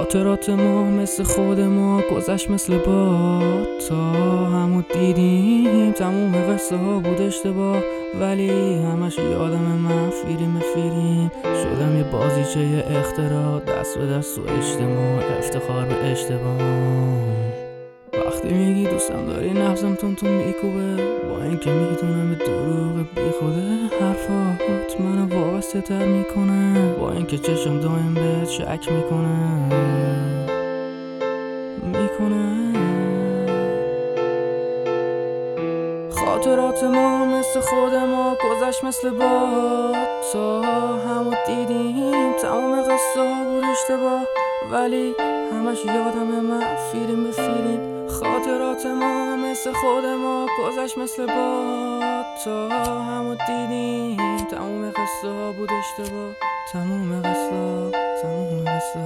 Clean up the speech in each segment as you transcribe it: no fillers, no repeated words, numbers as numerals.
خاطرات ما مثل خود ما گذشت مثل باد تا همو دیدیم تموم قصه ها بود اشتباه، ولی همش یادم من فیریم شدم یه بازیچه اختراع، دست به دست و اجتماع افتخار به اشتباه. وقتی میگی دوستم داری نفسم تون میکوبه، با اینکه میدونم به دروغ بی خوده حرفات منو وابسته تر میکنه، با اینکه چشم دایم بهت شک میکنه. خاطرات ما مثل خود ما گذشت مثل باد تا همو دیدیم تمام قصه ها بود اشتباه، ولی همش یادم من فیریم. خاطرات ما مثل خود ما گذشت مثل باد تا همو دیدیم تمام قصه ها بود اشتباه، تمام قصه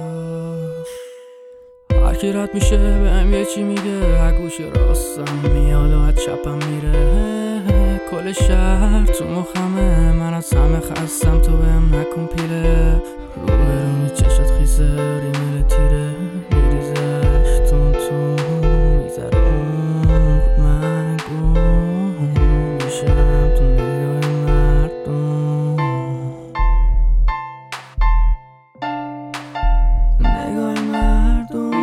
هرکی رد میشه بهم یه چی میگه، هگوش راستم میاد و از چپم میره، کل شهر تو مخمه، من از همه خستم تو بهم نکن پیله، رو چشات خیسه ریمل تیره میریزش تون میذاره اون من گم میشم تو نگاه مردم، نگاه مردم.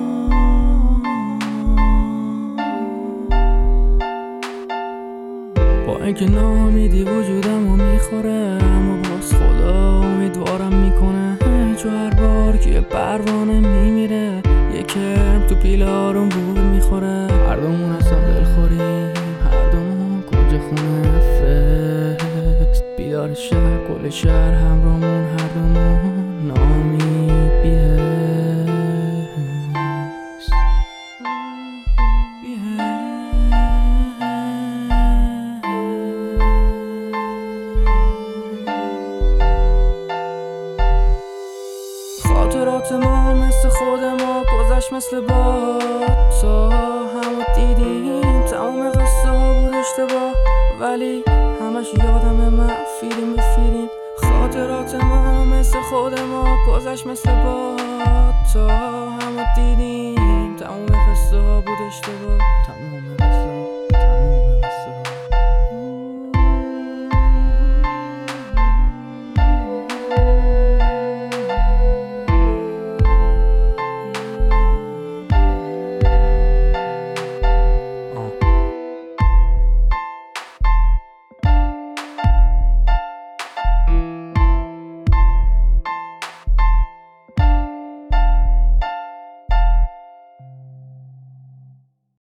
با اینکه ناامیدی وجودمو میخوره، اما باز خدا امیدوارم میکنه، چون هر بار که پروانه میمیره یکم تو پیله آروم بود میخوره. هر دومون اصلا دلخوریم، هر دومون کنج خونه فست، بیدار شهر کل شهر همرامون، هر دومون ناامید بیهست. خاطرات ما مثل خود ما گذشت مثل باد تا همو دیدیم تمام قصه ها بود اشتباه، ولی همش یادم من فیریم. خاطرات ما مثل خود ما گذشت مثل باد تا همو دیدیم تمام قصه ها بود اشتباه، تمام